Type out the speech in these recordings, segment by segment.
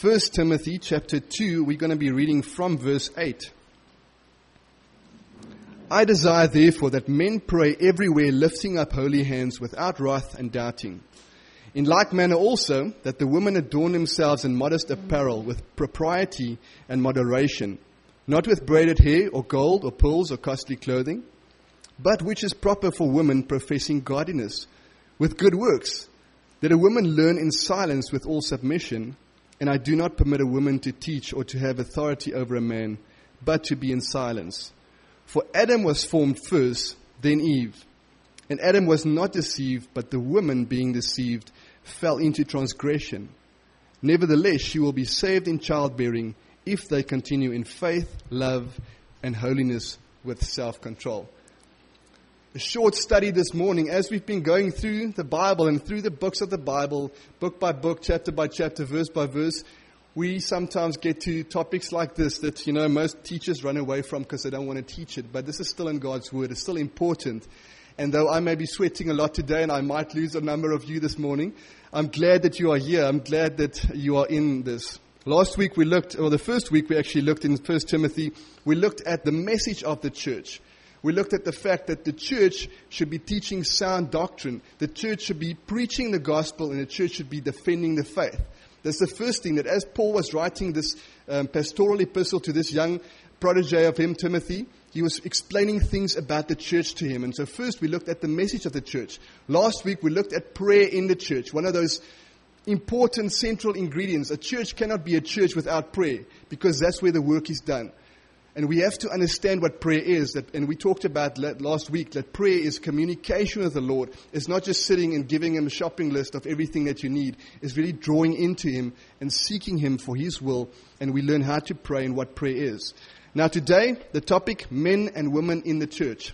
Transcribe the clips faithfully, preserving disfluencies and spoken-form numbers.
First Timothy chapter two, we're going to be reading from verse eight. I desire therefore that men pray everywhere, lifting up holy hands without wrath and doubting. In like manner also, that the women adorn themselves in modest apparel with propriety and moderation, not with braided hair or gold or pearls or costly clothing, but which is proper for women professing godliness, with good works, that a woman learn in silence with all submission. And I do not permit a woman to teach or to have authority over a man, but to be in silence. For Adam was formed first, then Eve. And Adam was not deceived, but the woman, being deceived, fell into transgression. Nevertheless, she will be saved in childbearing if they continue in faith, love, and holiness with self-control. A short study this morning as we've been going through the Bible and through the books of the Bible, book by book, chapter by chapter, verse by verse. We sometimes get to topics like this that, you know, most teachers run away from because they don't want to teach it. But this is still in God's Word. It's still important. And though I may be sweating a lot today and I might lose a number of you this morning, I'm glad that you are here. I'm glad that you are in this. Last week we looked, or the first week we actually looked in First Timothy, we looked at the message of the church. We looked at the fact that the church should be teaching sound doctrine. The church should be preaching the gospel, and the church should be defending the faith. That's the first thing, that as Paul was writing this um, pastoral epistle to this young protege of him, Timothy, he was explaining things about the church to him. And so first we looked at the message of the church. Last week we looked at prayer in the church, one of those important central ingredients. A church cannot be a church without prayer, because that's where the work is done. And we have to understand what prayer is. That, and we talked about last week that prayer is communication with the Lord. It's not just sitting and giving Him a shopping list of everything that you need. It's really drawing into Him and seeking Him for His will. And we learn how to pray and what prayer is. Now today, the topic, men and women in the church.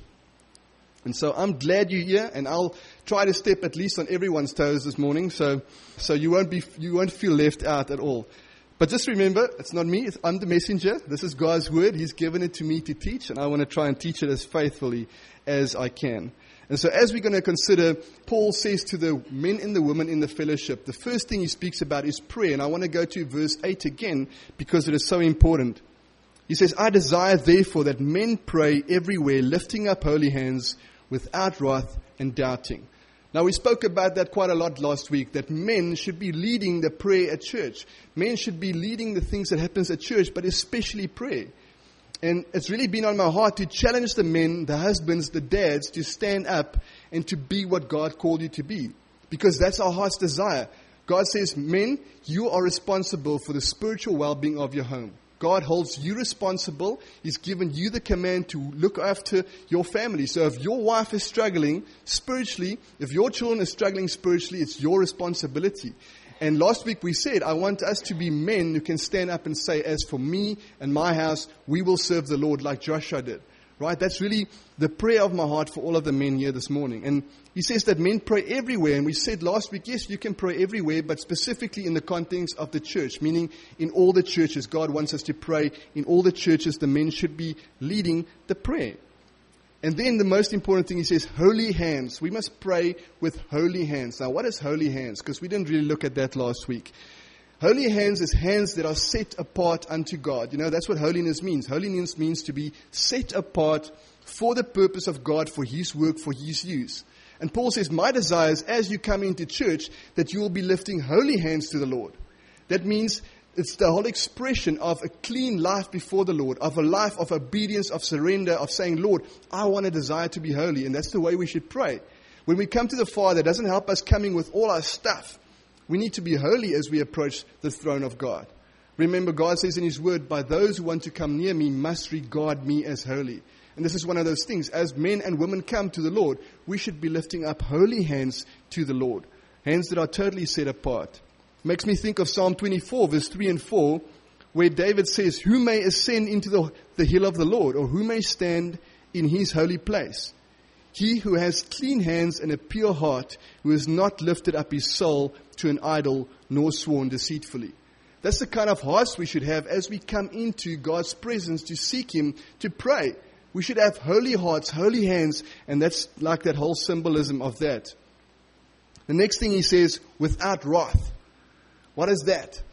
And so I'm glad you're here, and I'll try to step at least on everyone's toes this morning, so so you won't be you won't feel left out at all. But just remember, it's not me, it's, I'm the messenger. This is God's Word. He's given it to me to teach, and I want to try and teach it as faithfully as I can. And so as we're going to consider, Paul says to the men and the women in the fellowship, the first thing he speaks about is prayer. And I want to go to verse eight again, because it is so important. He says, I desire therefore that men pray everywhere, lifting up holy hands without wrath and doubting. Now, we spoke about that quite a lot last week, that men should be leading the prayer at church. Men should be leading the things that happens at church, but especially prayer. And it's really been on my heart to challenge the men, the husbands, the dads, to stand up and to be what God called you to be. Because that's our heart's desire. God says, men, you are responsible for the spiritual well-being of your home. God holds you responsible. He's given you the command to look after your family. So if your wife is struggling spiritually, if your children are struggling spiritually, it's your responsibility. And last week we said, I want us to be men who can stand up and say, as for me and my house, we will serve the Lord like Joshua did. Right? That's really the prayer of my heart for all of the men here this morning. And he says that men pray everywhere. And we said last week, yes, you can pray everywhere, but specifically in the context of the church, meaning in all the churches. God wants us to pray in all the churches. The men should be leading the prayer. And then the most important thing, he says, holy hands. We must pray with holy hands. Now, what is holy hands? Because we didn't really look at that last week. Holy hands is hands that are set apart unto God. You know, that's what holiness means. Holiness means to be set apart for the purpose of God, for His work, for His use. And Paul says, my desire is as you come into church, that you will be lifting holy hands to the Lord. That means it's the whole expression of a clean life before the Lord, of a life of obedience, of surrender, of saying, Lord, I want a desire to be holy. And that's the way we should pray. When we come to the Father, it doesn't help us coming with all our stuff. We need to be holy as we approach the throne of God. Remember, God says in His Word, by those who want to come near me must regard me as holy. And this is one of those things. As men and women come to the Lord, we should be lifting up holy hands to the Lord. Hands that are totally set apart. Makes me think of Psalm twenty-four, verse three and four, where David says, who may ascend into the, the hill of the Lord, or who may stand in His holy place? He who has clean hands and a pure heart, who has not lifted up his soul to an idol, nor sworn deceitfully. That's the kind of hearts we should have as we come into God's presence to seek Him, to pray. We should have holy hearts, holy hands, and that's like that whole symbolism of that. The next thing he says, without wrath. What is that?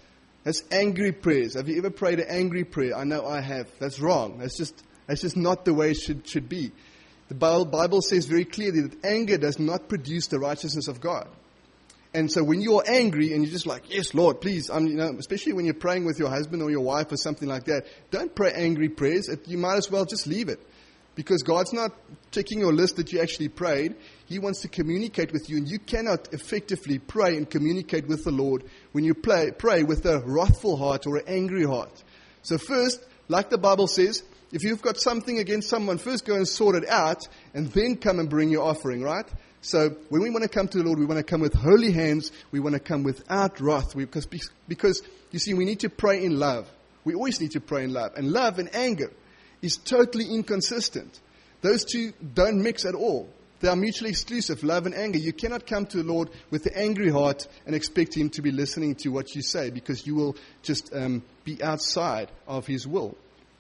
That's angry prayers. Have you ever prayed an angry prayer? I know I have. That's wrong. That's just that's just not the way it should, should be. The Bible says very clearly that anger does not produce the righteousness of God. And so when you're angry and you're just like, yes, Lord, please, I'm, you know, especially when you're praying with your husband or your wife or something like that, don't pray angry prayers. It, you might as well just leave it. Because God's not checking your list that you actually prayed. He wants to communicate with you. And you cannot effectively pray and communicate with the Lord when you pray, pray with a wrathful heart or an angry heart. So first, like the Bible says, if you've got something against someone, first go and sort it out and then come and bring your offering, right? So when we want to come to the Lord, we want to come with holy hands. We want to come without wrath. We, because, because, you see, we need to pray in love. We always need to pray in love. And love and anger is totally inconsistent. Those two don't mix at all. They are mutually exclusive, love and anger. You cannot come to the Lord with the angry heart and expect Him to be listening to what you say, because you will just um, be outside of His will.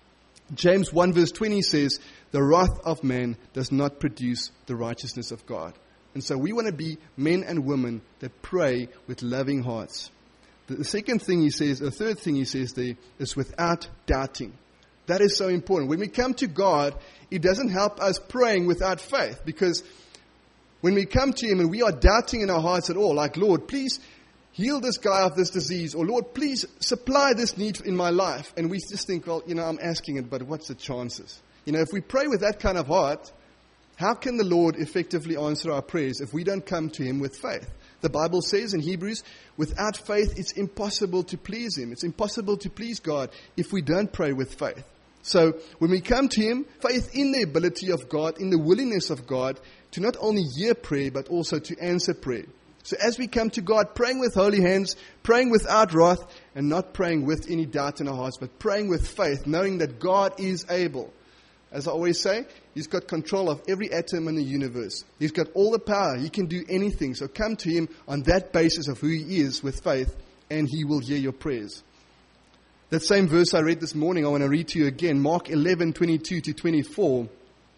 James one verse twenty says, the wrath of man does not produce the righteousness of God. And so we want to be men and women that pray with loving hearts. The second thing he says, the third thing he says there, is without doubting. That is so important. When we come to God, it doesn't help us praying without faith, because when we come to Him and we are doubting in our hearts at all, like, Lord, please heal this guy of this disease, or Lord, please supply this need in my life, and we just think, well, you know, I'm asking it, but what's the chances? You know, if we pray with that kind of heart, how can the Lord effectively answer our prayers if we don't come to Him with faith? The Bible says in Hebrews, without faith, it's impossible to please Him. It's impossible to please God if we don't pray with faith. So when we come to Him, faith in the ability of God, in the willingness of God to not only hear prayer, but also to answer prayer. So as we come to God, praying with holy hands, praying without wrath, and not praying with any doubt in our hearts, but praying with faith, knowing that God is able. As I always say, He's got control of every atom in the universe. He's got all the power. He can do anything. So come to Him on that basis of who He is with faith, and He will hear your prayers. That same verse I read this morning, I want to read to you again. Mark eleven, twenty-two to twenty-four.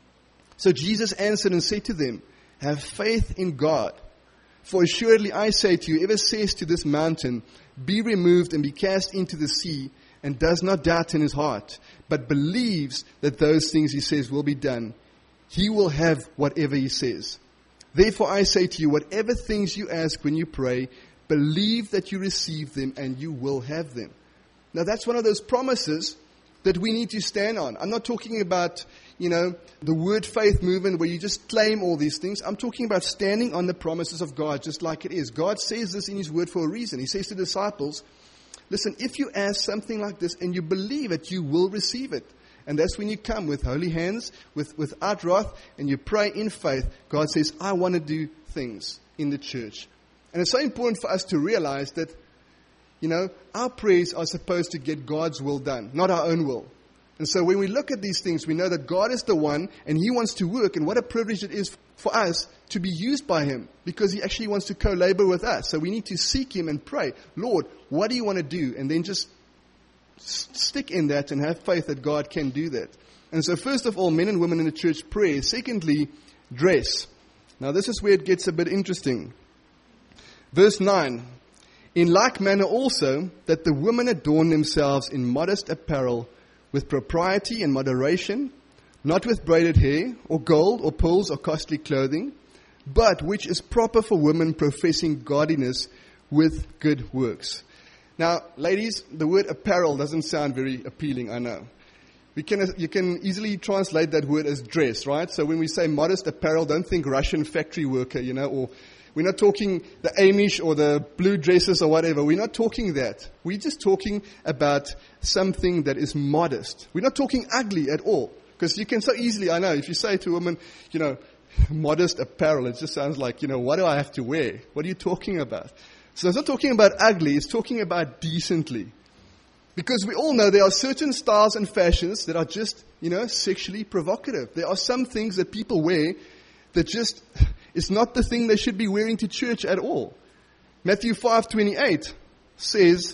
So Jesus answered and said to them, have faith in God. For assuredly I say to you, whoever says to this mountain, be removed and be cast into the sea, and does not doubt in his heart, but believes that those things he says will be done, he will have whatever he says. Therefore I say to you, whatever things you ask when you pray, believe that you receive them and you will have them. Now that's one of those promises that we need to stand on. I'm not talking about, you know, the word faith movement where you just claim all these things. I'm talking about standing on the promises of God just like it is. God says this in His word for a reason. He says to the disciples, listen, if you ask something like this and you believe it, you will receive it. And that's when you come with holy hands, with without wrath, and you pray in faith. God says, I want to do things in the church. And it's so important for us to realize that, you know, our prayers are supposed to get God's will done, not our own will. And so when we look at these things, we know that God is the one, and He wants to work, and what a privilege it is for us to be used by Him, because He actually wants to co-labor with us. So we need to seek Him and pray, Lord, what do you want to do? And then just stick in that and have faith that God can do that. And so first of all, men and women in the church pray. Secondly, dress. Now this is where it gets a bit interesting. Verse nine. In like manner also, that the women adorn themselves in modest apparel, with propriety and moderation, not with braided hair, or gold, or pearls, or costly clothing, but which is proper for women professing godliness with good works. Now, ladies, the word apparel doesn't sound very appealing, I know. We can, you can easily translate that word as dress, right? So when we say modest apparel, don't think Russian factory worker, you know, or we're not talking the Amish or the blue dresses or whatever. We're not talking that. We're just talking about something that is modest. We're not talking ugly at all. Because you can so easily, I know, if you say to a woman, you know, modest apparel, it just sounds like, you know, what do I have to wear? What are you talking about? So it's not talking about ugly, it's talking about decently. Because we all know there are certain styles and fashions that are just, you know, sexually provocative. There are some things that people wear that just is not the thing they should be wearing to church at all. Matthew five twenty-eight says,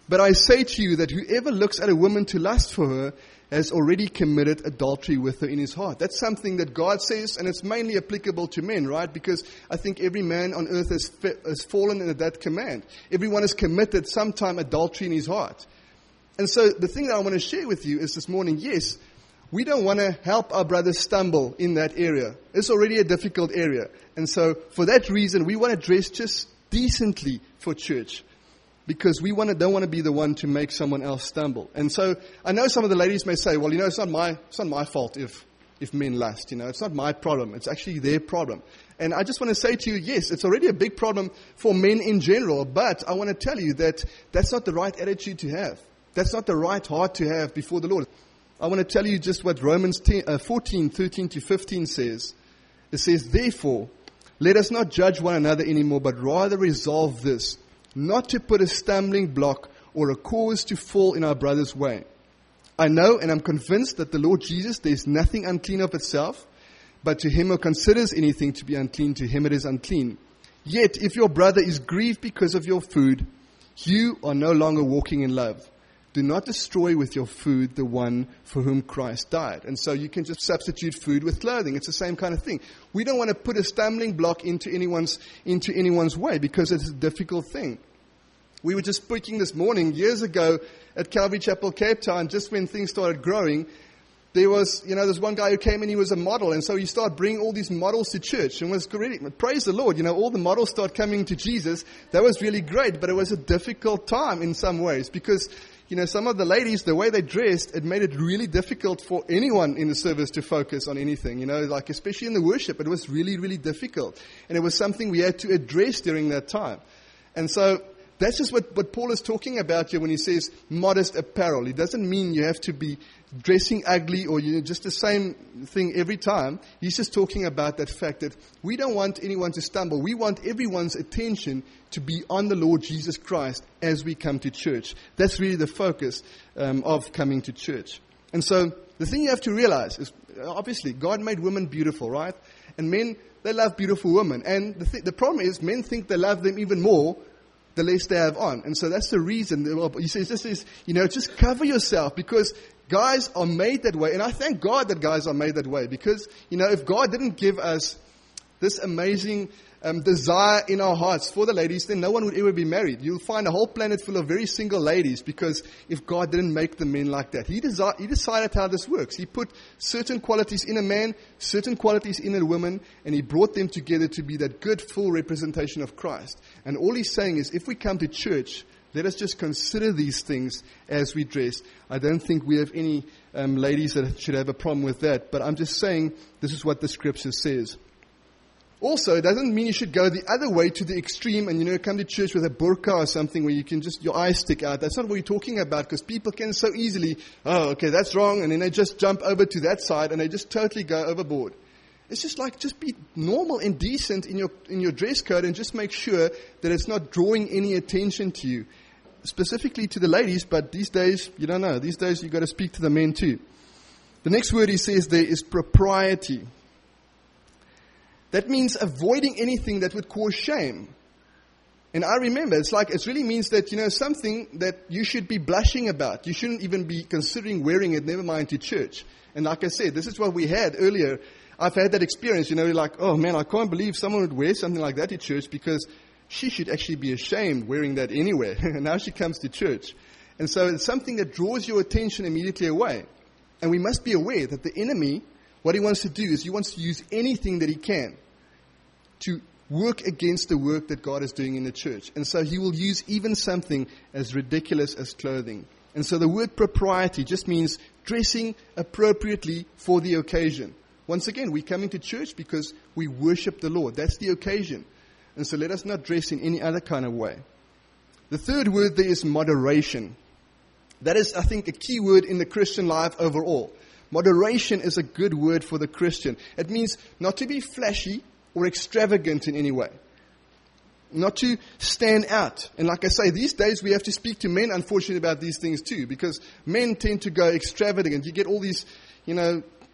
But I say to you that whoever looks at a woman to lust for her has already committed adultery with her in his heart. That's something that God says, and it's mainly applicable to men, right? Because I think every man on earth has, fa- has fallen into that command. Everyone has committed sometime adultery in his heart. And so the thing that I want to share with you is this morning, yes, we don't want to help our brothers stumble in that area. It's already a difficult area. And so for that reason, we want to dress just decently for church. Because we want to, don't want to be the one to make someone else stumble. And so I know some of the ladies may say, well, you know, it's not my it's not my fault if if men lust. You know, it's not my problem. It's actually their problem. And I just want to say to you, yes, it's already a big problem for men in general. But I want to tell you that that's not the right attitude to have. That's not the right heart to have before the Lord. I want to tell you just what Romans fourteen, thirteen to fifteen says. It says, therefore, let us not judge one another anymore, but rather resolve this, not to put a stumbling block or a cause to fall in our brother's way. I know and I'm convinced that the Lord Jesus, there is nothing unclean of itself, but to him who considers anything to be unclean, to him it is unclean. Yet if your brother is grieved because of your food, you are no longer walking in love. Do not destroy with your food the one for whom Christ died. And so you can just substitute food with clothing. It's the same kind of thing. We don't want to put a stumbling block into anyone's into anyone's way because it's a difficult thing. We were just speaking this morning, years ago at Calvary Chapel, Cape Town, just when things started growing. There was, you know, there's one guy who came in, he was a model, and so he started bringing all these models to church, and was great. Praise the Lord, you know, all the models started coming to Jesus. That was really great, but it was a difficult time in some ways, because, you know, some of the ladies, the way they dressed, it made it really difficult for anyone in the service to focus on anything, you know, like especially in the worship, it was really, really difficult, and it was something we had to address during that time. And so that's just what, what Paul is talking about here when he says modest apparel. It doesn't mean you have to be dressing ugly or you know, just the same thing every time. He's just talking about that fact that we don't want anyone to stumble. We want everyone's attention to be on the Lord Jesus Christ as we come to church. That's really the focus um, of coming to church. And so the thing you have to realize is, obviously, God made women beautiful, right? And men, they love beautiful women. And the, th- the problem is men think they love them even more the less they have on. And so that's the reason. He says, this is, you know, just cover yourself because guys are made that way. And I thank God that guys are made that way because, you know, if God didn't give us this amazing um, desire in our hearts for the ladies, then no one would ever be married. You'll find a whole planet full of very single ladies because if God didn't make the men like that. He, desi- he decided how this works. He put certain qualities in a man, certain qualities in a woman, and he brought them together to be that good, full representation of Christ. And all he's saying is, if we come to church, let us just consider these things as we dress. I don't think we have any um, ladies that should have a problem with that, but I'm just saying this is what the scripture says. Also, it doesn't mean you should go the other way to the extreme and, you know, come to church with a burqa or something where you can just, your eyes stick out. That's not what we're talking about because people can so easily, oh, okay, that's wrong, and then they just jump over to that side and they just totally go overboard. It's just like, just be normal and decent in your in your dress code and just make sure that it's not drawing any attention to you. Specifically to the ladies, but these days, you don't know. These days you've got to speak to the men too. The next word he says there is propriety. That means avoiding anything that would cause shame. And I remember, it's like, it really means that, you know, something that you should be blushing about. You shouldn't even be considering wearing it, never mind to church. And like I said, this is what we had earlier. I've had that experience, you know, like, oh man, I can't believe someone would wear something like that to church because she should actually be ashamed wearing that anywhere. And now she comes to church. And so it's something that draws your attention immediately away. And we must be aware that the enemy, what he wants to do is he wants to use anything that he can to work against the work that God is doing in the church. And so he will use even something as ridiculous as clothing. And so the word propriety just means dressing appropriately for the occasion. Once again, we come into church because we worship the Lord. That's the occasion. And so let us not dress in any other kind of way. The third word there is moderation. That is, I think, a key word in the Christian life overall. Moderation is a good word for the Christian. It means not to be flashy or extravagant in any way. Not to stand out. And like I say, these days we have to speak to men, unfortunately, about these things too. Because men tend to go extravagant. You get all these, you know,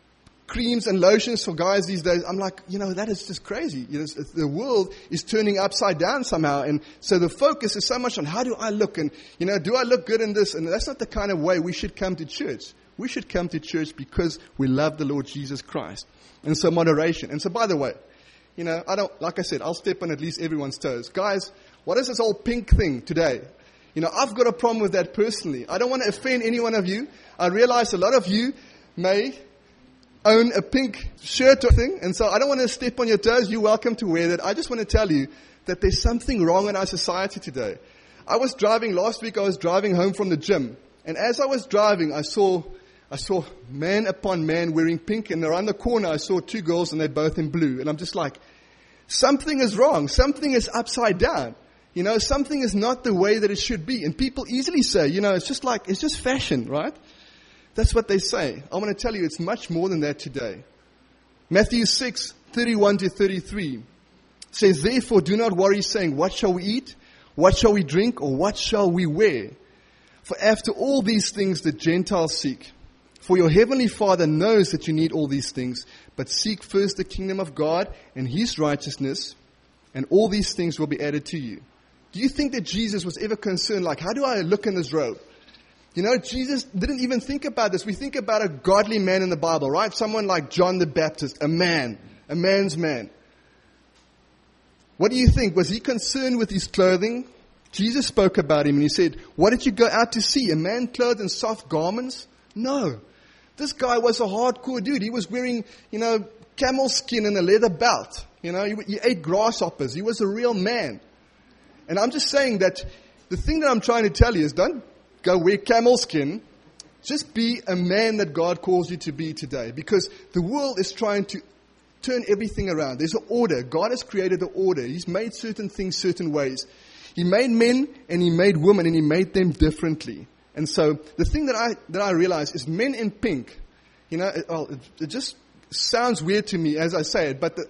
creams and lotions for guys these days. I'm like, you know, that is just crazy. You know, the world is turning upside down somehow. And so the focus is so much on how do I look? And, you know, do I look good in this? And that's not the kind of way we should come to church. We should come to church because we love the Lord Jesus Christ. And so moderation. And so, by the way, you know, I don't, like I said, I'll step on at least everyone's toes. Guys, what is this whole pink thing today? You know, I've got a problem with that personally. I don't want to offend any one of you. I realize a lot of you may own a pink shirt or thing, and so I don't want to step on your toes. You're welcome to wear that. I just want to tell you that there's something wrong in our society today. I was driving, last week I was driving home from the gym, and as I was driving, I saw I saw man upon man wearing pink, and around the corner I saw two girls, and they're both in blue. And I'm just like, something is wrong. Something is upside down. You know, something is not the way that it should be. And people easily say, you know, it's just like, it's just fashion, right? That's what they say. I want to tell you, it's much more than that today. Matthew six, thirty-one to thirty-three says, therefore do not worry, saying, what shall we eat? What shall we drink? Or what shall we wear? For after all these things the Gentiles seek. For your heavenly Father knows that you need all these things. But seek first the kingdom of God and His righteousness, and all these things will be added to you. Do you think that Jesus was ever concerned, like, how do I look in this robe? You know, Jesus didn't even think about this. We think about a godly man in the Bible, right? Someone like John the Baptist, a man, a man's man. What do you think? Was he concerned with his clothing? Jesus spoke about him and he said, what did you go out to see? A man clothed in soft garments? No. This guy was a hardcore dude. He was wearing, you know, camel skin and a leather belt. You know, he, he ate grasshoppers. He was a real man. And I'm just saying that the thing that I'm trying to tell you is don't go wear camel skin. Just be a man that God calls you to be today. Because the world is trying to turn everything around. There's an order. God has created an order. He's made certain things certain ways. He made men and He made women and He made them differently. And so the thing that I that I realize is men in pink, you know, it, well, it, it just sounds weird to me as I say it, but the,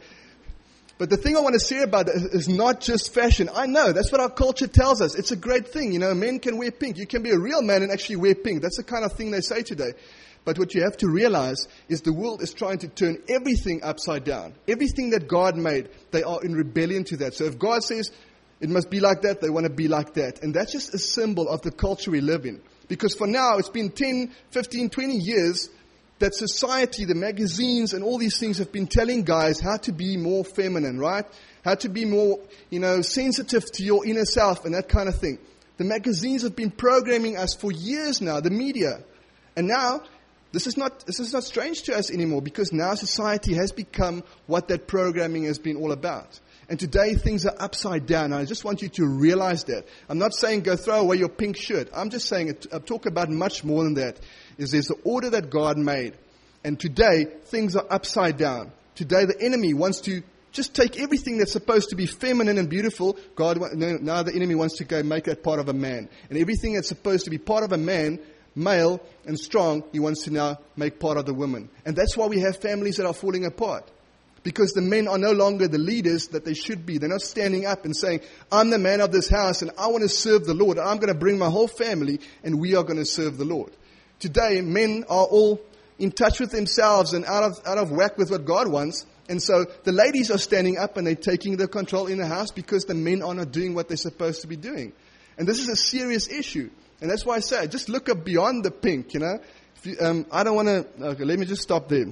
but the thing I want to say about it is not just fashion. I know, that's what our culture tells us. It's a great thing, you know, men can wear pink. You can be a real man and actually wear pink. That's the kind of thing they say today. But what you have to realize is the world is trying to turn everything upside down. Everything that God made, they are in rebellion to that. So if God says it must be like that, they want to be like that. And that's just a symbol of the culture we live in. Because for now, it's been ten, fifteen, twenty years that society, the magazines, and all these things have been telling guys how to be more feminine, right? How to be more, you know, sensitive to your inner self and that kind of thing. The magazines have been programming us for years now, the media. And now, this is not this is not strange to us anymore because now society has become what that programming has been all about. And today things are upside down. And I just want you to realize that. I'm not saying go throw away your pink shirt. I'm just saying, I talk about much more than that. Is there's the order that God made. And today things are upside down. Today the enemy wants to just take everything that's supposed to be feminine and beautiful. God, now the enemy wants to go make that part of a man. And everything that's supposed to be part of a man, male and strong, he wants to now make part of the woman. And that's why we have families that are falling apart. Because the men are no longer the leaders that they should be. They're not standing up and saying, I'm the man of this house and I want to serve the Lord. I'm going to bring my whole family and we are going to serve the Lord. Today, men are all in touch with themselves and out of out of whack with what God wants. And so the ladies are standing up and they're taking the control in the house because the men are not doing what they're supposed to be doing. And this is a serious issue. And that's why I say, just look up beyond the pink, you know. If you, um, I don't want to, okay, let me just stop there.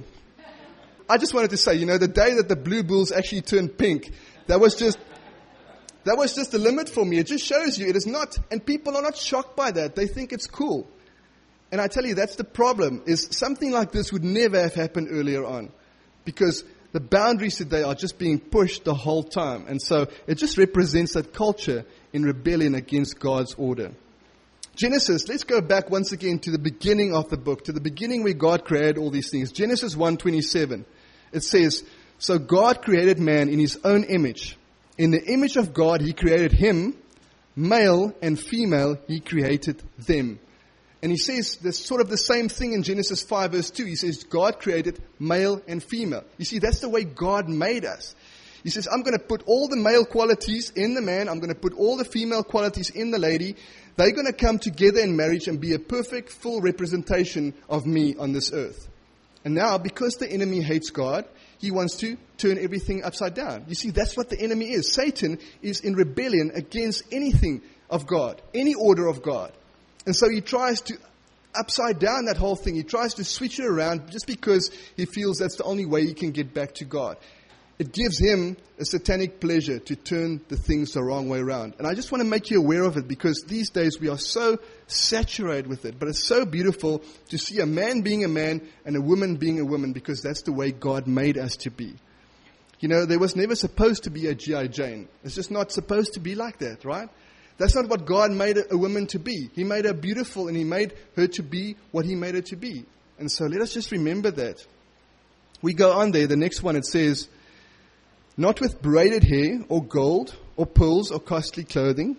I just wanted to say, you know, the day that the Blue Bulls actually turned pink, that was just, that was just the limit for me. It just shows you it is not, and people are not shocked by that. They think it's cool. And I tell you, that's the problem, is something like this would never have happened earlier on. Because the boundaries today are just being pushed the whole time. And so it just represents that culture in rebellion against God's order. Genesis, let's go back once again to the beginning of the book, to the beginning where God created all these things. Genesis one twenty-seven. It says, so God created man in His own image. In the image of God, He created him, male and female, He created them. And He says there's sort of the same thing in Genesis five verse two. He says God created male and female. You see, that's the way God made us. He says, I'm going to put all the male qualities in the man. I'm going to put all the female qualities in the lady. They're going to come together in marriage and be a perfect, full representation of me on this earth. And now, because the enemy hates God, he wants to turn everything upside down. You see, that's what the enemy is. Satan is in rebellion against anything of God, any order of God. And so he tries to upside down that whole thing. He tries to switch it around just because he feels that's the only way he can get back to God. It gives him a satanic pleasure to turn the things the wrong way around. And I just want to make you aware of it, because these days we are so saturated with it. But it's so beautiful to see a man being a man and a woman being a woman, because that's the way God made us to be. You know, there was never supposed to be a G I Jane. It's just not supposed to be like that, right? That's not what God made a, a woman to be. He made her beautiful, and he made her to be what he made her to be. And so let us just remember that. We go on there. The next one, it says, not with braided hair or gold or pearls or costly clothing.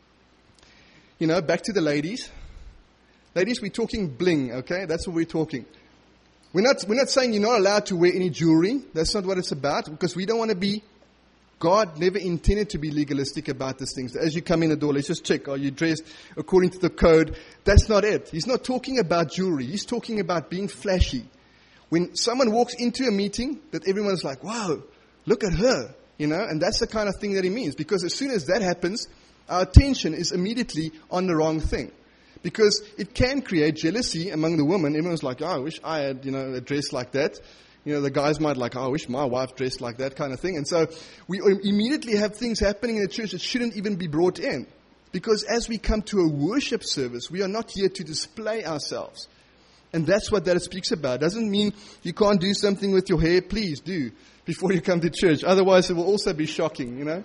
You know, back to the ladies. Ladies, we're talking bling, okay? That's what we're talking. We're not, we're not saying you're not allowed to wear any jewelry. That's not what it's about, because we don't want to be, God never intended to be legalistic about these things. As you come in the door, let's just check, are you dressed according to the code? That's not it. He's not talking about jewelry. He's talking about being flashy. When someone walks into a meeting, that everyone's like, wow, look at her, you know, and that's the kind of thing that he means. Because as soon as that happens, our attention is immediately on the wrong thing. Because it can create jealousy among the women. Everyone's like, oh, I wish I had, you know, a dress like that. You know, the guys might like, oh, I wish my wife dressed like that, kind of thing. And so we immediately have things happening in the church that shouldn't even be brought in. Because as we come to a worship service, we are not here to display ourselves. And that's what that speaks about. It doesn't mean you can't do something with your hair. Please do before you come to church. Otherwise, it will also be shocking, you know.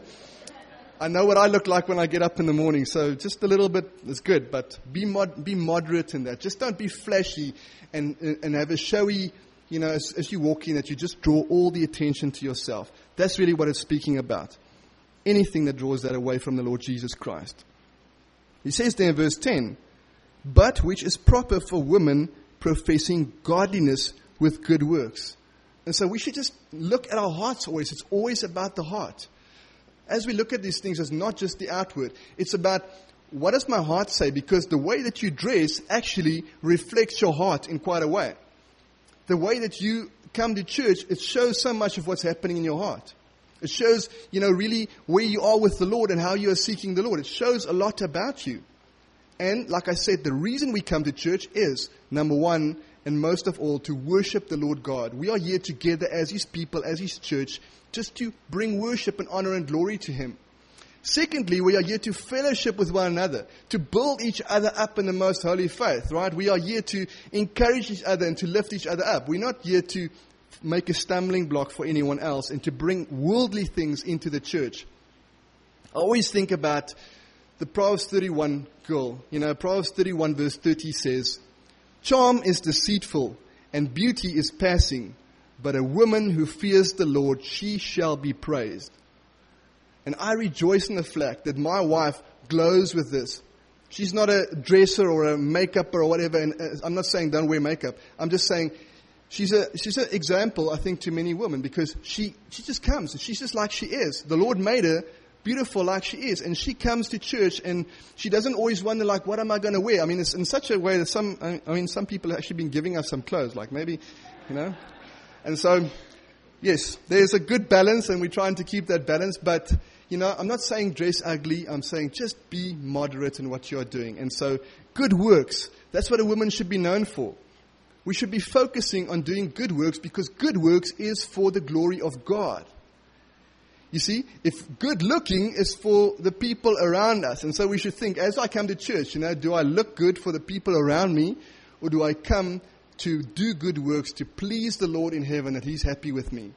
I know what I look like when I get up in the morning, so just a little bit is good. But be mod- be moderate in that. Just don't be flashy and and have a showy, you know, as, as you walk in, that you just draw all the attention to yourself. That's really what it's speaking about. Anything that draws that away from the Lord Jesus Christ. He says there in verse ten, but which is proper for women professing godliness with good works. And so we should just look at our hearts always. It's always about the heart. As we look at these things, it's not just the outward. It's about, what does my heart say? Because the way that you dress actually reflects your heart in quite a way. The way that you come to church, it shows so much of what's happening in your heart. It shows, you know, really where you are with the Lord and how you are seeking the Lord. It shows a lot about you. And like I said, the reason we come to church is, number one, and most of all, to worship the Lord God. We are here together as His people, as His church, just to bring worship and honor and glory to Him. Secondly, we are here to fellowship with one another, to build each other up in the most holy faith, right? We are here to encourage each other and to lift each other up. We're not here to make a stumbling block for anyone else and to bring worldly things into the church. I always think about the Proverbs thirty-one girl. You know, Proverbs thirty-one verse thirty says, charm is deceitful and beauty is passing, but a woman who fears the Lord, she shall be praised. And I rejoice in the fact that my wife glows with this. She's not a dresser or a makeup or whatever. And I'm not saying don't wear makeup. I'm just saying she's a she's an example, I think, to many women, because she, she just comes. She's just like she is. The Lord made her beautiful like she is. And she comes to church and she doesn't always wonder, like, what am I going to wear? I mean, it's in such a way that some, I mean, some people have actually been giving us some clothes, like maybe, you know. And so, yes, there's a good balance and we're trying to keep that balance. But, you know, I'm not saying dress ugly. I'm saying just be moderate in what you're doing. And so good works, that's what a woman should be known for. We should be focusing on doing good works, because good works is for the glory of God. You see, if good looking is for the people around us, and so we should think, as I come to church, you know, do I look good for the people around me, or do I come to do good works to please the Lord in heaven, that He's happy with me?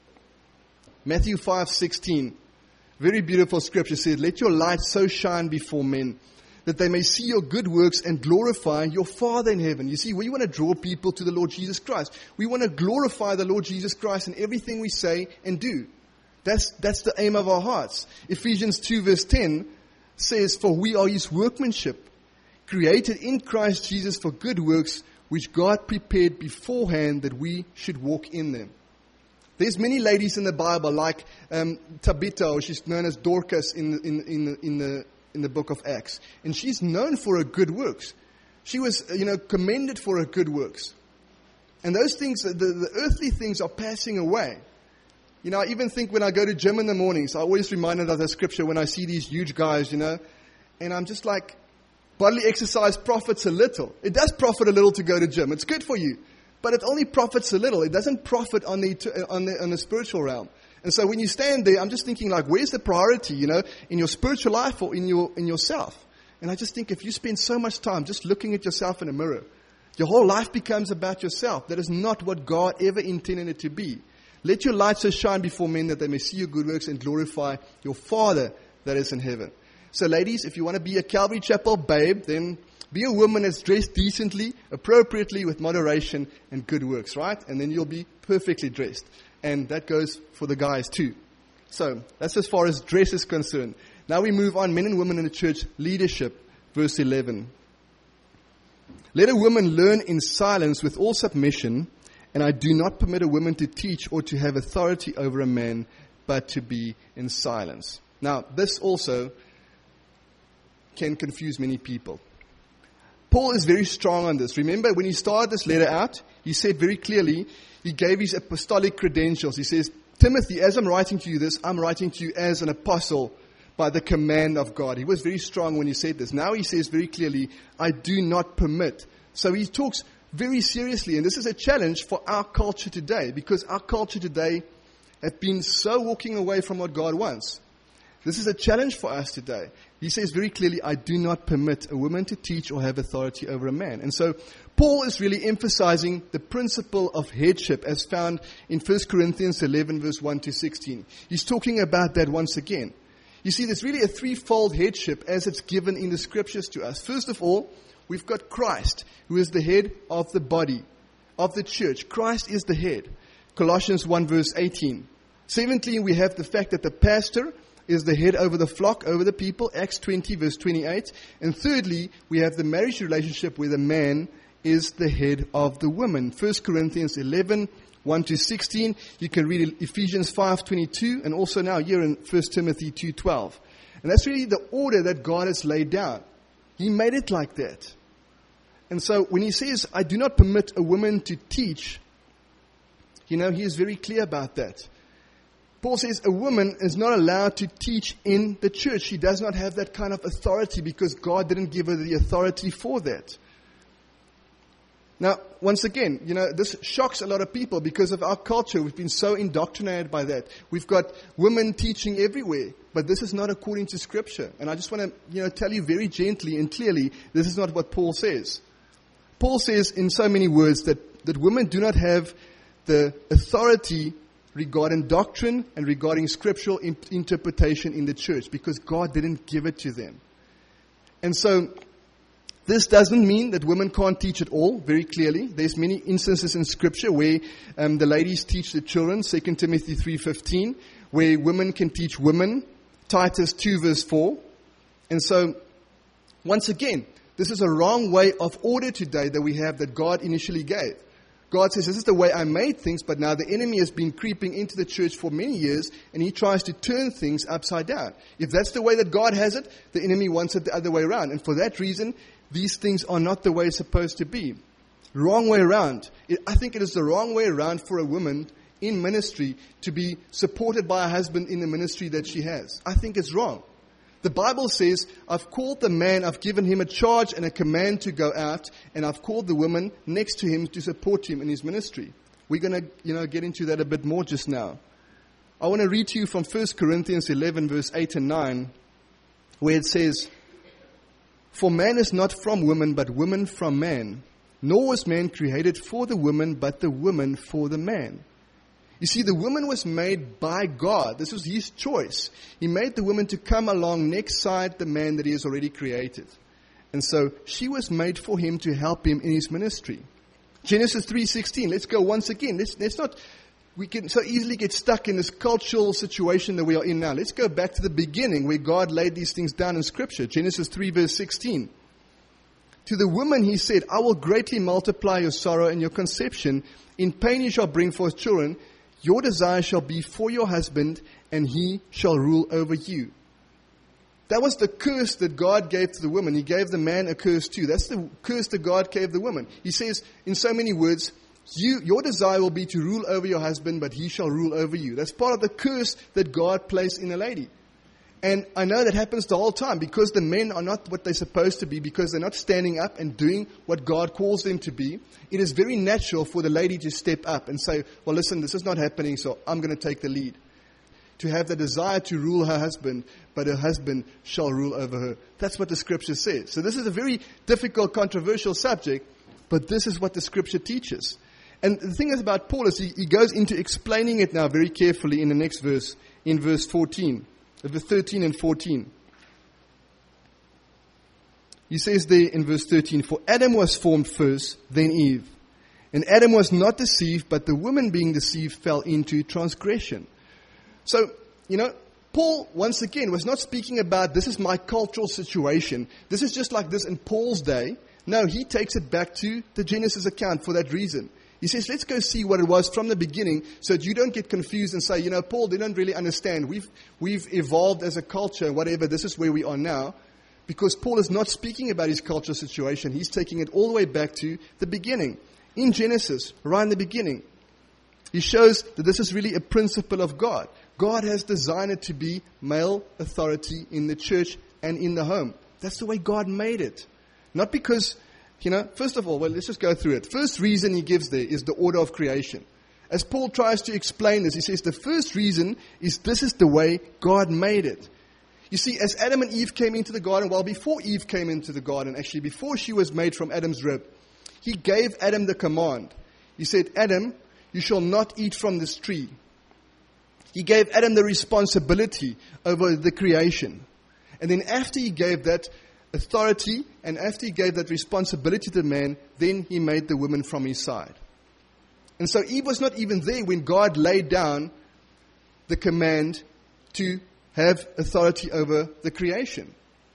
Matthew five sixteen, very beautiful scripture, says, let your light so shine before men, that they may see your good works and glorify your Father in heaven. You see, we want to draw people to the Lord Jesus Christ. We want to glorify the Lord Jesus Christ in everything we say and do. That's, that's the aim of our hearts. Ephesians two verse ten says, for we are His workmanship, created in Christ Jesus for good works, which God prepared beforehand that we should walk in them. There's many ladies in the Bible, like um, Tabitha, or she's known as Dorcas in, in, in, the, in, the, in the book of Acts. And she's known for her good works. She was, you know, commended for her good works. And those things, the, the earthly things are passing away. You know, I even think when I go to gym in the mornings, I always reminded of the scripture when I see these huge guys, you know, and I'm just like, bodily exercise profits a little. It does profit a little to go to gym. It's good for you. But it only profits a little. It doesn't profit on the, on the, on the spiritual realm. And so when you stand there, I'm just thinking like, where's the priority, you know, in your spiritual life or in your, in yourself? And I just think if you spend so much time just looking at yourself in a mirror, your whole life becomes about yourself. That is not what God ever intended it to be. Let your light so shine before men that they may see your good works and glorify your Father that is in heaven. So ladies, if you want to be a Calvary Chapel babe, then be a woman that's dressed decently, appropriately, with moderation and good works, right? And then you'll be perfectly dressed. And that goes for the guys too. So that's as far as dress is concerned. Now we move on, men and women in the church leadership, verse eleven. Let a woman learn in silence with all submission, and I do not permit a woman to teach or to have authority over a man, but to be in silence. Now, this also can confuse many people. Paul is very strong on this. Remember, when he started this letter out, he said very clearly, he gave his apostolic credentials. He says, Timothy, as I'm writing to you this, I'm writing to you as an apostle by the command of God. He was very strong when he said this. Now he says very clearly, I do not permit. So he talks very seriously, and this is a challenge for our culture today, because our culture today has been so walking away from what God wants. This is a challenge for us today. He says very clearly, I do not permit a woman to teach or have authority over a man. And so Paul is really emphasizing the principle of headship as found in First Corinthians eleven, verse one to sixteen. He's talking about that once again. You see, there's really a threefold headship as it's given in the scriptures to us. First of all, we've got Christ, who is the head of the body, of the church. Christ is the head. Colossians one, verse eighteen. Secondly, we have the fact that the pastor is the head over the flock, over the people, Acts twenty, verse twenty-eight. And thirdly, we have the marriage relationship where the man is the head of the woman. First Corinthians eleven, one to sixteen. You can read Ephesians five, twenty-two, and also now here in First Timothy two, twelve. And that's really the order that God has laid down. He made it like that. And so when he says, I do not permit a woman to teach, you know, he is very clear about that. Paul says a woman is not allowed to teach in the church. She does not have that kind of authority because God didn't give her the authority for that. Now, once again, you know, this shocks a lot of people because of our culture. We've been so indoctrinated by that. We've got women teaching everywhere, but this is not according to Scripture. And I just want to, you know, tell you very gently and clearly, this is not what Paul says. Paul says in so many words that, that women do not have the authority regarding doctrine and regarding scriptural in- interpretation in the church because God didn't give it to them. And so this doesn't mean that women can't teach at all, very clearly. There's many instances in Scripture where um, the ladies teach the children, Second Timothy three fifteen, where women can teach women, Titus two verse four. And so, once again, this is a wrong way of order today that we have that God initially gave. God says, this is the way I made things, but now the enemy has been creeping into the church for many years, and he tries to turn things upside down. If that's the way that God has it, the enemy wants it the other way around. And for that reason, these things are not the way it's supposed to be. Wrong way around. It, I think it is the wrong way around for a woman in ministry to be supported by a husband in the ministry that she has. I think it's wrong. The Bible says, I've called the man, I've given him a charge and a command to go out, and I've called the woman next to him to support him in his ministry. We're going to, you know, get into that a bit more just now. I want to read to you from First Corinthians eleven, verse eight and nine, where it says, For man is not from woman, but woman from man. Nor was man created for the woman, but the woman for the man. You see, the woman was made by God. This was his choice. He made the woman to come along next side the man that he has already created. And so she was made for him to help him in his ministry. Genesis three sixteen. Let's go once again. Let's, let's not, we can so easily get stuck in this cultural situation that we are in now. Let's go back to the beginning where God laid these things down in Scripture. Genesis three verse sixteen. To the woman he said, I will greatly multiply your sorrow and your conception. In pain you shall bring forth children. Your desire shall be for your husband, and he shall rule over you. That was the curse that God gave to the woman. He gave the man a curse too. That's the curse that God gave the woman. He says, in so many words, You, your desire will be to rule over your husband, but he shall rule over you. That's part of the curse that God placed in a lady. And I know that happens the whole time because the men are not what they're supposed to be, because they're not standing up and doing what God calls them to be. It is very natural for the lady to step up and say, well, listen, this is not happening, so I'm going to take the lead. To have the desire to rule her husband, but her husband shall rule over her. That's what the Scripture says. So this is a very difficult, controversial subject, but this is what the Scripture teaches. And the thing is about Paul is he, he goes into explaining it now very carefully in the next verse, in verse fourteen, verse thirteen and fourteen. He says there in verse thirteen, for Adam was formed first, then Eve. And Adam was not deceived, but the woman being deceived fell into transgression. So, you know, Paul, once again, was not speaking about this is my cultural situation. This is just like this in Paul's day. No, he takes it back to the Genesis account for that reason. He says, let's go see what it was from the beginning so that you don't get confused and say, you know, Paul, they don't really understand. We've, we've evolved as a culture, whatever. This is where we are now. Because Paul is not speaking about his cultural situation. He's taking it all the way back to the beginning. In Genesis, right in the beginning, he shows that this is really a principle of God. God has designed it to be male authority in the church and in the home. That's the way God made it. Not because... You know, first of all, well, let's just go through it. First reason he gives there is the order of creation. As Paul tries to explain this, he says the first reason is this is the way God made it. You see, as Adam and Eve came into the garden, well, before Eve came into the garden, actually, before she was made from Adam's rib, he gave Adam the command. He said, Adam, you shall not eat from this tree. He gave Adam the responsibility over the creation. And then after he gave that authority, and after he gave that responsibility to the man, then he made the woman from his side. And so Eve was not even there when God laid down the command to have authority over the creation.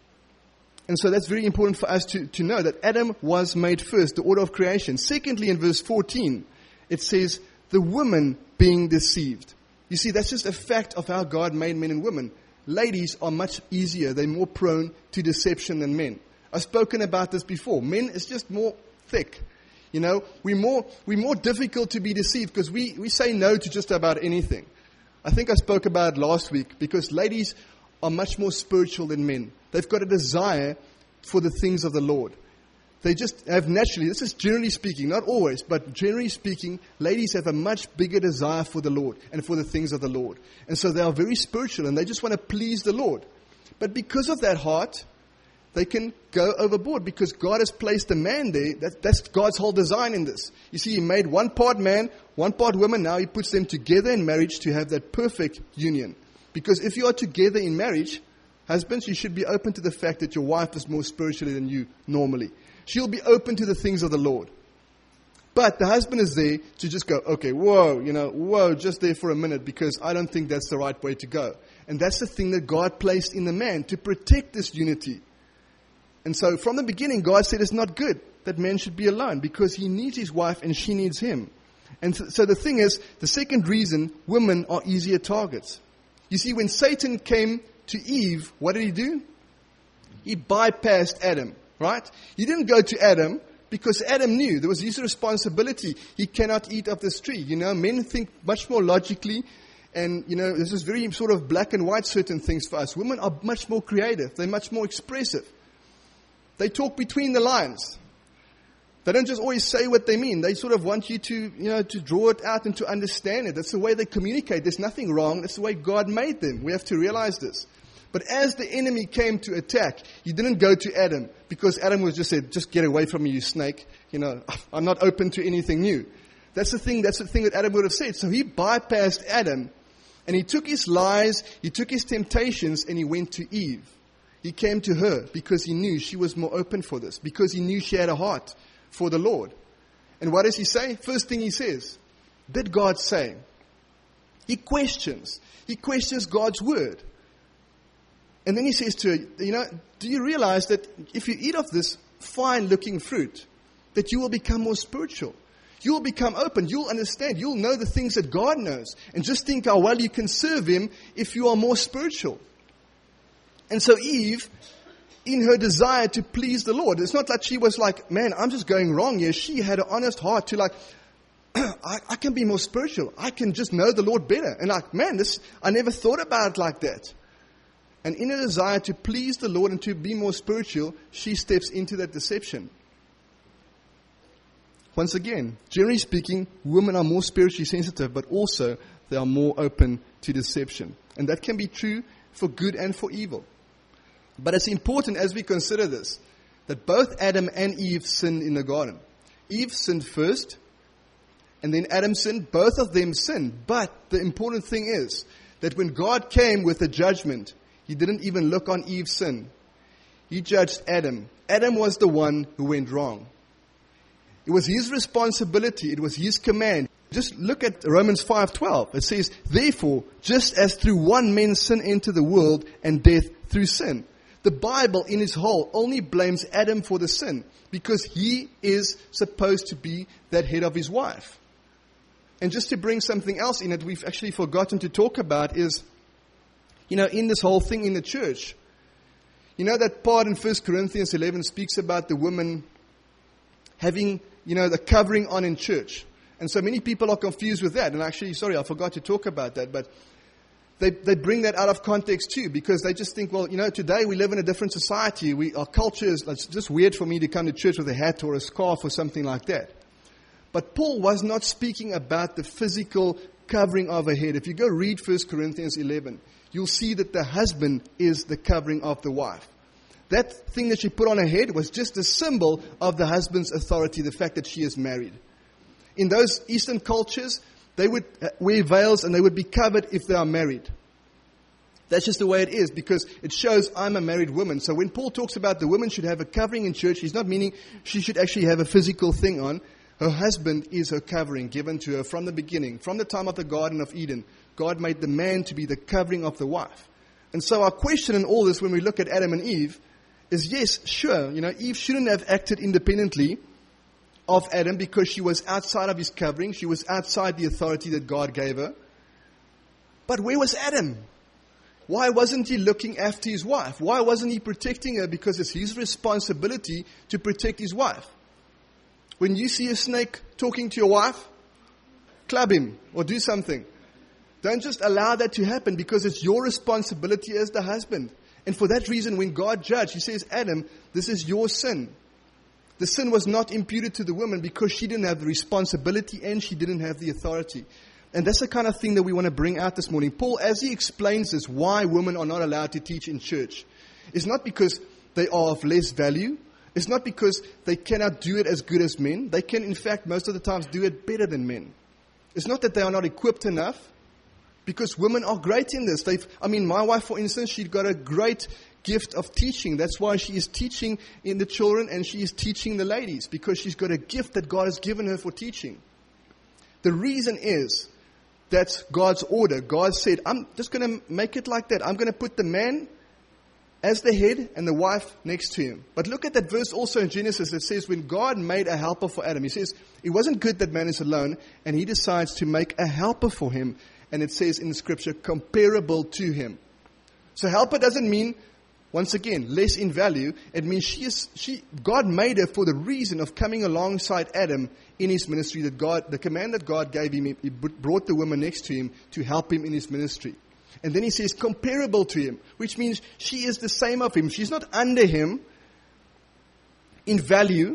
And so that's very important for us to, to know that Adam was made first, the order of creation. Secondly, in verse fourteen, it says, the woman being deceived. You see, that's just a fact of how God made men and women. Ladies are much easier. They're more prone to deception than men. I've spoken about this before. Men is just more thick. You know, we're more, we're more difficult to be deceived because we, we say no to just about anything. I think I spoke about it last week because ladies are much more spiritual than men. They've got a desire for the things of the Lord. They just have naturally, this is generally speaking, not always, but generally speaking, ladies have a much bigger desire for the Lord and for the things of the Lord. And so they are very spiritual and they just want to please the Lord. But because of that heart, they can go overboard because God has placed a man there. That, that's God's whole design in this. You see, He made one part man, one part woman. Now He puts them together in marriage to have that perfect union. Because if you are together in marriage, husbands, you should be open to the fact that your wife is more spiritual than you normally. She'll be open to the things of the Lord. But the husband is there to just go, okay, whoa, you know, whoa, just there for a minute because I don't think that's the right way to go. And that's the thing that God placed in the man to protect this unity. And so from the beginning, God said it's not good that man should be alone because he needs his wife and she needs him. And so, so the thing is, the second reason, women are easier targets. You see, when Satan came to Eve, what did he do? He bypassed Adam. Right? He didn't go to Adam because Adam knew there was his responsibility. He cannot eat of this tree. You know, men think much more logically. And, you know, this is very sort of black and white certain things for us. Women are much more creative. They're much more expressive. They talk between the lines. They don't just always say what they mean. They sort of want you to, you know, to draw it out and to understand it. That's the way they communicate. There's nothing wrong. That's the way God made them. We have to realize this. But as the enemy came to attack, he didn't go to Adam because Adam was just said, just get away from me, you snake. You know, I'm not open to anything new. That's the thing, that's the thing that Adam would have said. So he bypassed Adam and he took his lies, he took his temptations and he went to Eve. He came to her because he knew she was more open for this, because he knew she had a heart for the Lord. And what does he say? First thing he says, did God say? He questions. He questions God's word. And then he says to her, you know, do you realize that if you eat of this fine-looking fruit, that you will become more spiritual? You will become open. You'll understand. You'll know the things that God knows. And just think how well you can serve Him if you are more spiritual. And so Eve, in her desire to please the Lord, it's not like she was like, man, I'm just going wrong here. She had an honest heart to like, I, I can be more spiritual. I can just know the Lord better. And like, man, this I never thought about it like that. And in a desire to please the Lord and to be more spiritual, she steps into that deception. Once again, generally speaking, women are more spiritually sensitive, but also they are more open to deception. And that can be true for good and for evil. But it's important as we consider this, that both Adam and Eve sinned in the garden. Eve sinned first, and then Adam sinned. Both of them sinned. But the important thing is that when God came with the judgment, He didn't even look on Eve's sin. He judged Adam. Adam was the one who went wrong. It was his responsibility. It was his command. Just look at Romans five twelve. It says, therefore, just as through one man sin entered the world, and death through sin. The Bible in its whole only blames Adam for the sin, because he is supposed to be that head of his wife. And just to bring something else in that we've actually forgotten to talk about is, you know, in this whole thing in the church, you know that part in First Corinthians eleven speaks about the woman having, you know, the covering on in church. And so many people are confused with that. And actually, sorry, I forgot to talk about that. But they they bring that out of context too, because they just think, well, you know, today we live in a different society. We Our culture is, it's just weird for me to come to church with a hat or a scarf or something like that. But Paul was not speaking about the physical covering of a head. If you go read First Corinthians eleven, you'll see that the husband is the covering of the wife. That thing that she put on her head was just a symbol of the husband's authority, the fact that she is married. In those Eastern cultures, they would wear veils and they would be covered if they are married. That's just the way it is, because it shows I'm a married woman. So when Paul talks about the woman should have a covering in church, he's not meaning she should actually have a physical thing on. Her husband is her covering given to her from the beginning. From the time of the Garden of Eden, God made the man to be the covering of the wife. And so our question in all this, when we look at Adam and Eve, is yes, sure, you know, Eve shouldn't have acted independently of Adam because she was outside of his covering. She was outside the authority that God gave her. But where was Adam? Why wasn't he looking after his wife? Why wasn't he protecting her? Because it's his responsibility to protect his wife. When you see a snake talking to your wife, club him or do something. Don't just allow that to happen, because it's your responsibility as the husband. And for that reason, when God judged, He says, Adam, this is your sin. The sin was not imputed to the woman because she didn't have the responsibility and she didn't have the authority. And that's the kind of thing that we want to bring out this morning. Paul, as he explains this, why women are not allowed to teach in church, is not because they are of less value. It's not because they cannot do it as good as men. They can, in fact, most of the times do it better than men. It's not that they are not equipped enough, because women are great in this. They've, I mean, my wife, for instance, she's got a great gift of teaching. That's why she is teaching in the children and she is teaching the ladies, because she's got a gift that God has given her for teaching. The reason is that's God's order. God said, I'm just going to make it like that. I'm going to put the man as the head and the wife next to him. But look at that verse also in Genesis that says when God made a helper for Adam, He says, it wasn't good that man is alone, and He decides to make a helper for him. And it says in the scripture, comparable to him. So helper doesn't mean, once again, less in value. It means she is, she, God made her for the reason of coming alongside Adam in his ministry. That God, the command that God gave him, He brought the woman next to him to help him in his ministry. And then He says comparable to him, which means she is the same of him. She's not under him in value.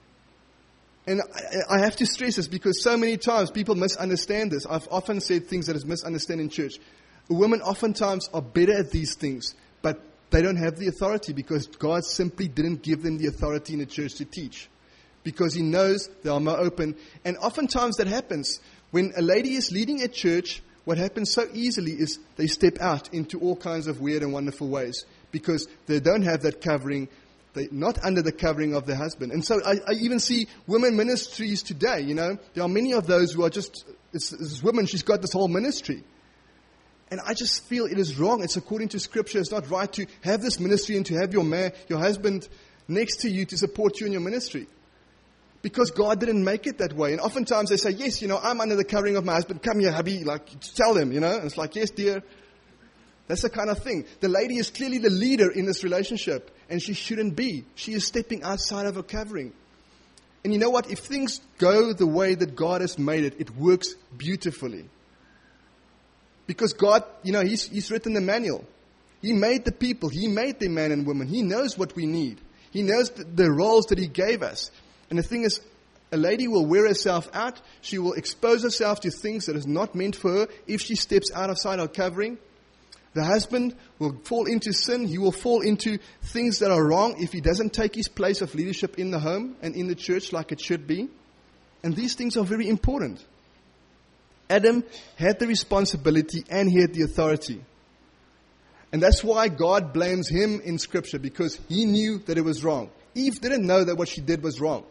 And I have to stress this because so many times people misunderstand this. I've often said things that is misunderstood in church. Women oftentimes are better at these things, but they don't have the authority because God simply didn't give them the authority in the church to teach. Because He knows they are more open. And oftentimes that happens. When a lady is leading a church, what happens so easily is they step out into all kinds of weird and wonderful ways because they don't have that covering. They're not under the covering of their husband. And so I, I even see women ministries today, you know. There are many of those who are just, this, this woman, she's got this whole ministry. And I just feel it is wrong. It's according to Scripture. It's not right to have this ministry and to have your man, your husband next to you to support you in your ministry. Because God didn't make it that way. And oftentimes they say, yes, you know, I'm under the covering of my husband. Come here, hubby. Like, tell them, you know. And it's like, yes, dear. That's the kind of thing. The lady is clearly the leader in this relationship. And she shouldn't be. She is stepping outside of her covering. And you know what? If things go the way that God has made it, it works beautifully. Because God, you know, He's, he's written the manual. He made the people. He made the man and woman. He knows what we need. He knows the, the roles that He gave us. And the thing is, a lady will wear herself out. She will expose herself to things that is not meant for her if she steps outside her covering. The husband will fall into sin. He will fall into things that are wrong if he doesn't take his place of leadership in the home and in the church like it should be. And these things are very important. Adam had the responsibility and he had the authority. And that's why God blames him in Scripture, because he knew that it was wrong. Eve didn't know that what she did was wrong.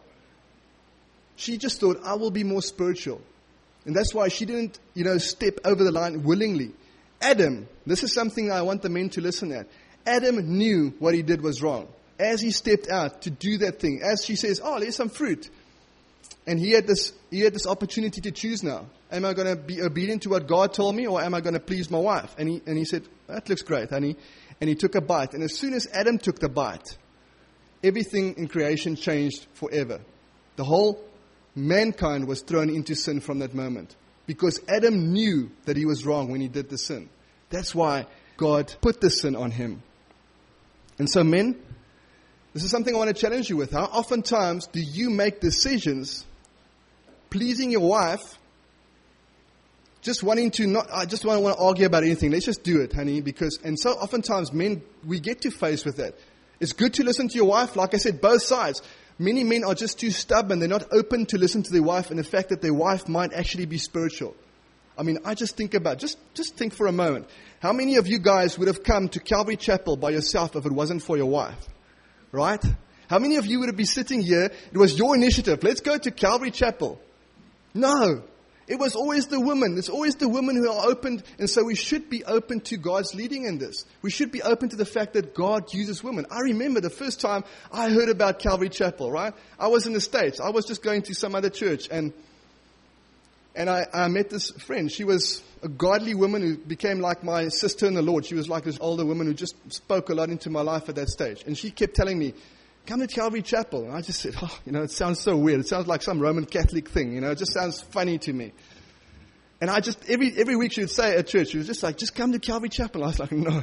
She just thought, I will be more spiritual. And that's why she didn't, you know, step over the line willingly. Adam, this is something I want the men to listen at. Adam knew what he did was wrong. As he stepped out to do that thing, as she says, oh, there's some fruit. And he had this he had this opportunity to choose now. Am I going to be obedient to what God told me, or am I going to please my wife? And he, and he said, that looks great, honey. And he took a bite. And as soon as Adam took the bite, everything in creation changed forever. The whole mankind was thrown into sin from that moment. Because Adam knew that he was wrong when he did the sin. That's why God put the sin on him. And so men, this is something I want to challenge you with. How oftentimes do you make decisions pleasing your wife, just wanting to not, I just don't want to argue about anything. Let's just do it, honey. Because, and so oftentimes men, we get to face with that. It's good to listen to your wife. Like I said, both sides. Many men are just too stubborn. They're not open to listen to their wife and the fact that their wife might actually be spiritual. I mean, I just think about, just, just think for a moment. How many of you guys would have come to Calvary Chapel by yourself if it wasn't for your wife? Right? How many of you would have been sitting here? It was your initiative. Let's go to Calvary Chapel. No. It was always the women. It's always the women who are open. And so we should be open to God's leading in this. We should be open to the fact that God uses women. I remember the first time I heard about Calvary Chapel, right? I was in the States. I was just going to some other church. And and I, I met this friend. She was a godly woman who became like my sister in the Lord. She was like this older woman who just spoke a lot into my life at that stage. And she kept telling me, come to Calvary Chapel. And I just said, oh, you know, it sounds so weird. It sounds like some Roman Catholic thing. You know, it just sounds funny to me. And I just, every every week she would say at church, she was just like, just come to Calvary Chapel. I was like, no.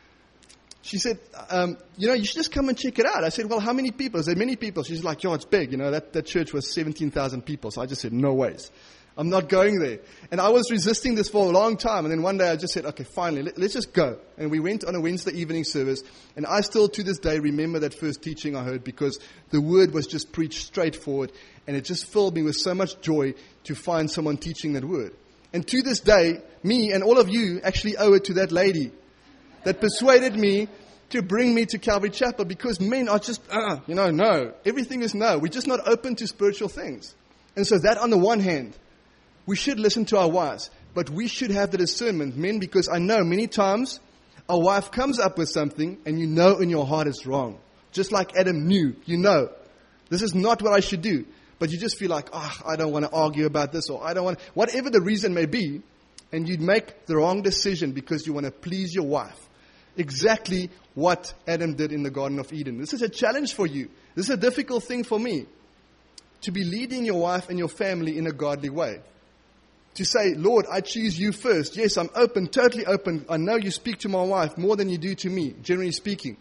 She said, um, you know, you should just come and check it out. I said, well, how many people? Is there many people? She's like, yo, it's big. You know, that, that church was seventeen thousand people. So I just said, no ways. I'm not going there. And I was resisting this for a long time. And then one day I just said, okay, finally, let, let's just go. And we went on a Wednesday evening service. And I still, to this day, remember that first teaching I heard, because the word was just preached straightforward. And it just filled me with so much joy to find someone teaching that word. And to this day, me and all of you actually owe it to that lady that persuaded me to bring me to Calvary Chapel, because men are just, uh, you know, no. Everything is no. We're just not open to spiritual things. And so that on the one hand, we should listen to our wives, but we should have the discernment, men, because I know many times a wife comes up with something and you know in your heart it's wrong. Just like Adam knew, you know, this is not what I should do. But you just feel like, oh, I don't want to argue about this, or I don't want to, whatever the reason may be, and you'd make the wrong decision because you want to please your wife. Exactly what Adam did in the Garden of Eden. This is a challenge for you. This is a difficult thing for me, to be leading your wife and your family in a godly way. To say, Lord, I choose you first. Yes, I'm open, totally open. I know you speak to my wife more than you do to me, generally speaking.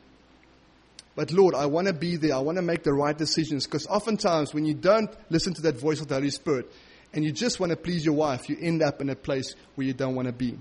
But Lord, I want to be there. I want to make the right decisions. Because oftentimes when you don't listen to that voice of the Holy Spirit and you just want to please your wife, you end up in a place where you don't want to be.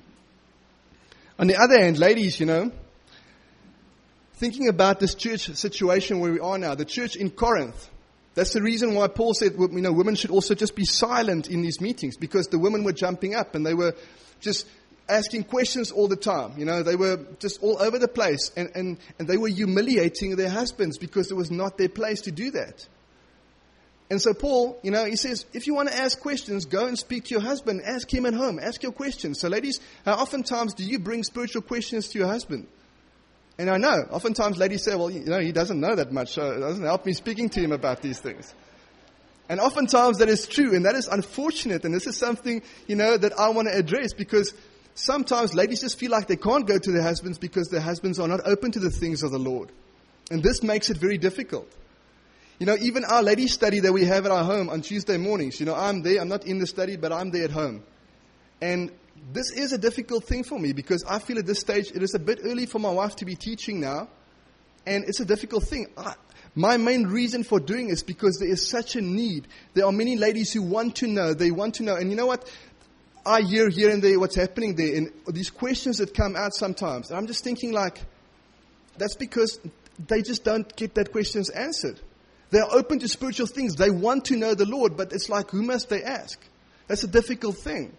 On the other hand, ladies, you know, thinking about this church situation where we are now, the church in Corinth, that's the reason why Paul said, you know, women should also just be silent in these meetings, because the women were jumping up and they were just asking questions all the time. You know, they were just all over the place, and, and, and they were humiliating their husbands because it was not their place to do that. And so Paul, you know, he says, if you want to ask questions, go and speak to your husband. Ask him at home. Ask your questions. So ladies, how oftentimes do you bring spiritual questions to your husband? And I know, oftentimes ladies say, well, you know, he doesn't know that much, so it doesn't help me speaking to him about these things. And oftentimes that is true, and that is unfortunate, and this is something, you know, that I want to address, because sometimes ladies just feel like they can't go to their husbands because their husbands are not open to the things of the Lord. And this makes it very difficult. You know, even our ladies' study that we have at our home on Tuesday mornings, you know, I'm there, I'm not in the study, but I'm there at home. And this is a difficult thing for me because I feel at this stage it is a bit early for my wife to be teaching now. And it's a difficult thing. I, my main reason for doing it is because there is such a need. There are many ladies who want to know, they want to know. And you know what? I hear here and there what's happening there, and these questions that come out sometimes. And I'm just thinking like, that's because they just don't get that questions answered. They are open to spiritual things. They want to know the Lord, but it's like, who must they ask? That's a difficult thing.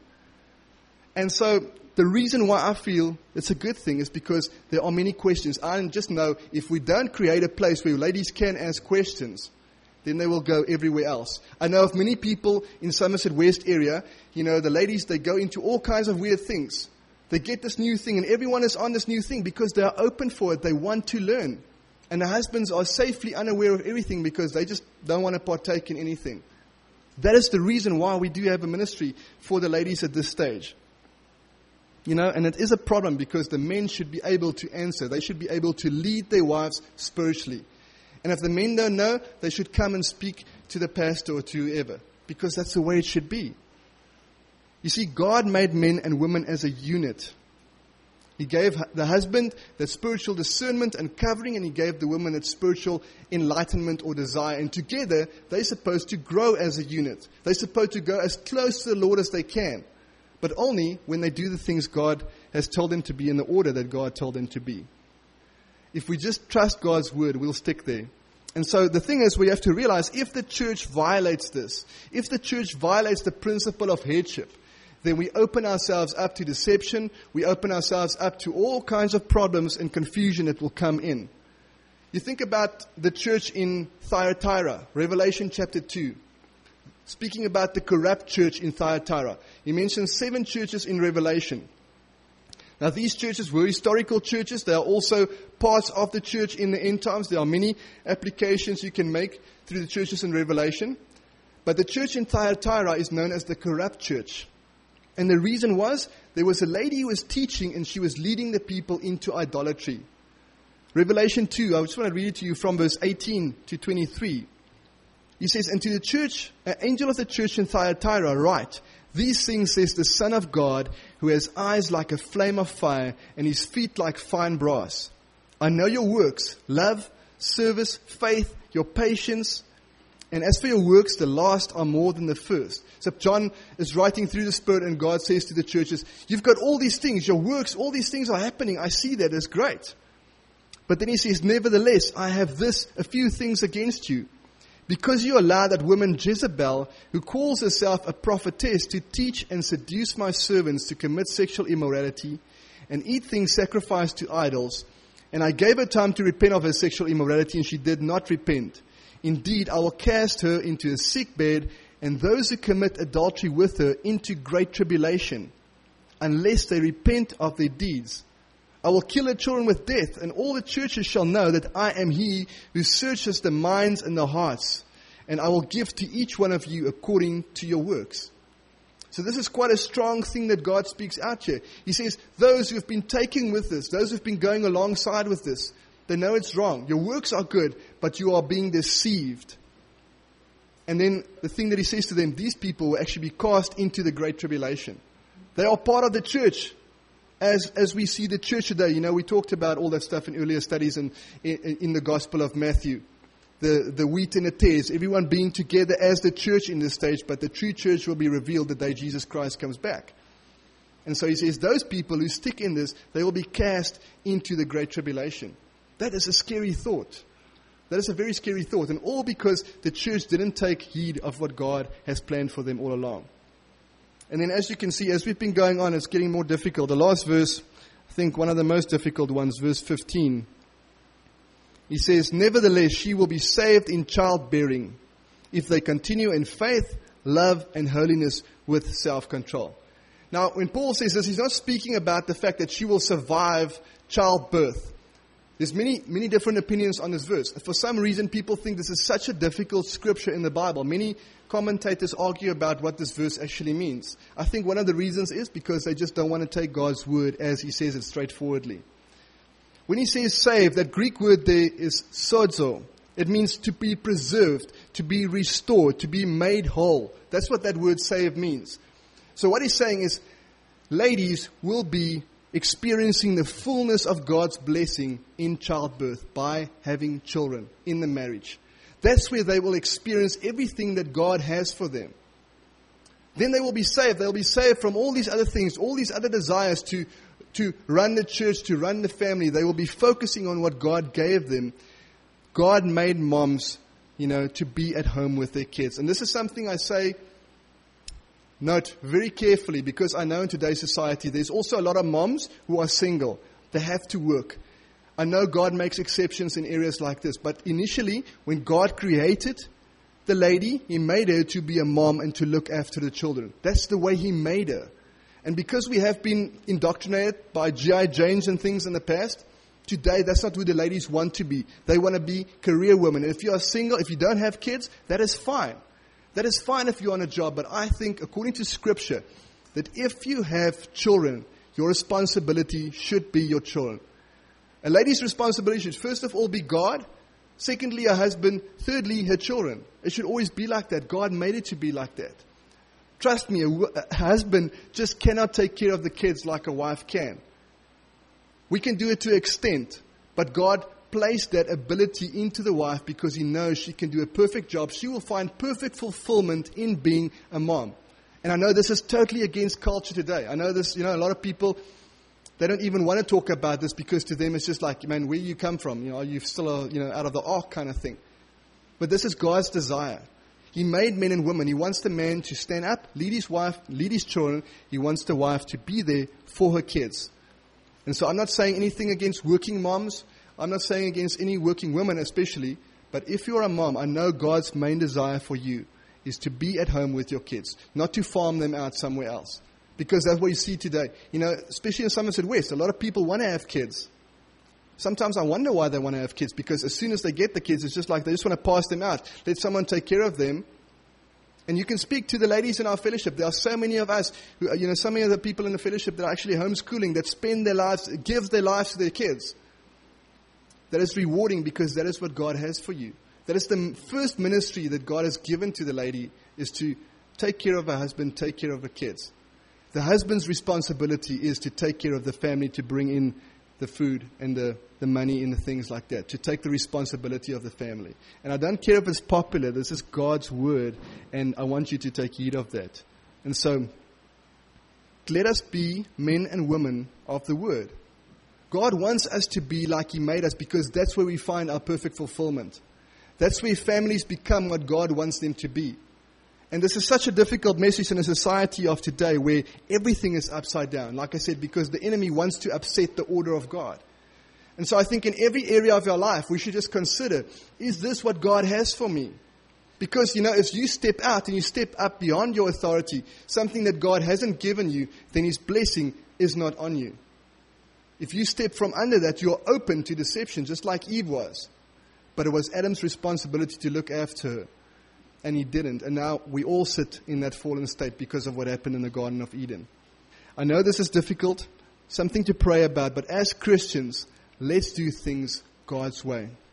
And so the reason why I feel it's a good thing is because there are many questions. I just know if we don't create a place where ladies can ask questions, then they will go everywhere else. I know of many people in Somerset West area, you know, the ladies, they go into all kinds of weird things. They get this new thing, and everyone is on this new thing because they are open for it. They want to learn. And the husbands are safely unaware of everything because they just don't want to partake in anything. That is the reason why we do have a ministry for the ladies at this stage. You know, and it is a problem because the men should be able to answer. They should be able to lead their wives spiritually. And if the men don't know, they should come and speak to the pastor or to whoever, because that's the way it should be. You see, God made men and women as a unit. He gave the husband that spiritual discernment and covering, and he gave the woman that spiritual enlightenment or desire. And together, they're supposed to grow as a unit. They're supposed to go as close to the Lord as they can, but only when they do the things God has told them to be in the order that God told them to be. If we just trust God's word, we'll stick there. And so the thing is, we have to realize if the church violates this, if the church violates the principle of headship, then we open ourselves up to deception, we open ourselves up to all kinds of problems and confusion that will come in. You think about the church in Thyatira, Revelation chapter two. Speaking about the corrupt church in Thyatira. He mentions seven churches in Revelation. Now, these churches were historical churches. They are also parts of the church in the end times. There are many applications you can make through the churches in Revelation. But the church in Thyatira is known as the corrupt church. And the reason was, there was a lady who was teaching and she was leading the people into idolatry. Revelation two, I just want to read it to you from verse eighteen to twenty-three. He says, "And to the church, an angel of the church in Thyatira write, these things says the Son of God, who has eyes like a flame of fire and his feet like fine brass. I know your works, love, service, faith, your patience, and as for your works, the last are more than the first." So John is writing through the Spirit, and God says to the churches, you've got all these things, your works, all these things are happening. I see that, it's great. But then he says, nevertheless, I have this, a few things against you. Because you allow that woman Jezebel, who calls herself a prophetess, to teach and seduce my servants to commit sexual immorality and eat things sacrificed to idols, and I gave her time to repent of her sexual immorality, and she did not repent. Indeed, I will cast her into a sick bed, and those who commit adultery with her into great tribulation, unless they repent of their deeds. I will kill her children with death, and all the churches shall know that I am he who searches the minds and the hearts, and I will give to each one of you according to your works. So this is quite a strong thing that God speaks out here. He says, those who have been taking with this, those who have been going alongside with this, they know it's wrong. Your works are good, but you are being deceived. And then the thing that he says to them, these people will actually be cast into the great tribulation. They are part of the church. As as we see the church today, you know, we talked about all that stuff in earlier studies in, in, in the Gospel of Matthew. The, the wheat and the tares, everyone being together as the church in this stage, but the true church will be revealed the day Jesus Christ comes back. And so he says, those people who stick in this, they will be cast into the great tribulation. That is a scary thought. That is a very scary thought. And all because the church didn't take heed of what God has planned for them all along. And then as you can see, as we've been going on, it's getting more difficult. The last verse, I think one of the most difficult ones, verse fifteen. He says, nevertheless, she will be saved in childbearing if they continue in faith, love, and holiness with self-control. Now, when Paul says this, he's not speaking about the fact that she will survive childbirth. There's many, many different opinions on this verse. For some reason, people think this is such a difficult scripture in the Bible. Many commentators argue about what this verse actually means. I think one of the reasons is because they just don't want to take God's word as he says it straightforwardly. When he says saved, that Greek word there is sozo. It means to be preserved, to be restored, to be made whole. That's what that word save means. So what he's saying is, ladies will be experiencing the fullness of God's blessing in childbirth by having children in the marriage. That's where they will experience everything that God has for them. Then they will be saved. They'll be saved from all these other things, all these other desires to, to run the church, to run the family. They will be focusing on what God gave them. God made moms, you know, to be at home with their kids. And this is something I say, note very carefully, because I know in today's society there's also a lot of moms who are single. They have to work. I know God makes exceptions in areas like this, but initially when God created the lady, He made her to be a mom and to look after the children. That's the way He made her. And because we have been indoctrinated by G I Janes and things in the past, today that's not who the ladies want to be. They want to be career women. And if you are single, if you don't have kids, that is fine. That is fine if you're on a job. But I think, according to Scripture, that if you have children, your responsibility should be your children. A lady's responsibility should first of all be God. Secondly, her husband. Thirdly, her children. It should always be like that. God made it to be like that. Trust me, a, a husband just cannot take care of the kids like a wife can. We can do it to an extent, but God placed that ability into the wife because He knows she can do a perfect job. She will find perfect fulfillment in being a mom. And I know this is totally against culture today. I know this, you know, a lot of people, they don't even want to talk about this because to them it's just like, man, where you come from? You know, are you still, a, you know, out of the ark kind of thing? But this is God's desire. He made men and women. He wants the man to stand up, lead his wife, lead his children. He wants the wife to be there for her kids. And so I'm not saying anything against working moms. I'm not saying against any working women especially. But if you're a mom, I know God's main desire for you is to be at home with your kids, not to farm them out somewhere else. Because that's what you see today. You know, especially in Somerset West, a lot of people want to have kids. Sometimes I wonder why they want to have kids, because as soon as they get the kids, it's just like they just want to pass them out. Let someone take care of them. And you can speak to the ladies in our fellowship. There are so many of us, who, you know, so many of the people in the fellowship that are actually homeschooling, that spend their lives, give their lives to their kids. That is rewarding because that is what God has for you. That is the first ministry that God has given to the lady, is to take care of her husband, take care of her kids. The husband's responsibility is to take care of the family, to bring in the food and the, the money and the things like that, to take the responsibility of the family. And I don't care if it's popular, this is God's word, and I want you to take heed of that. And so, let us be men and women of the word. God wants us to be like He made us, because that's where we find our perfect fulfillment. That's where families become what God wants them to be. And this is such a difficult message in a society of today where everything is upside down. Like I said, because the enemy wants to upset the order of God. And so I think in every area of our life, we should just consider, is this what God has for me? Because, you know, if you step out and you step up beyond your authority, something that God hasn't given you, then His blessing is not on you. If you step from under that, you're open to deception, just like Eve was. But it was Adam's responsibility to look after her. And he didn't. And now we all sit in that fallen state because of what happened in the Garden of Eden. I know this is difficult, something to pray about, but as Christians, let's do things God's way.